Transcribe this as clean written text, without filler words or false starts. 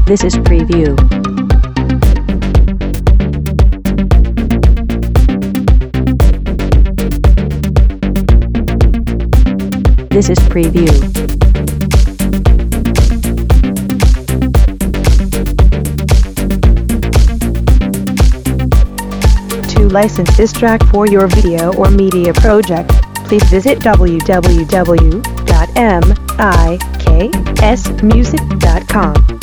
This is preview. This is preview. To license this track for your video or media project, please visit www.miksmusic.com.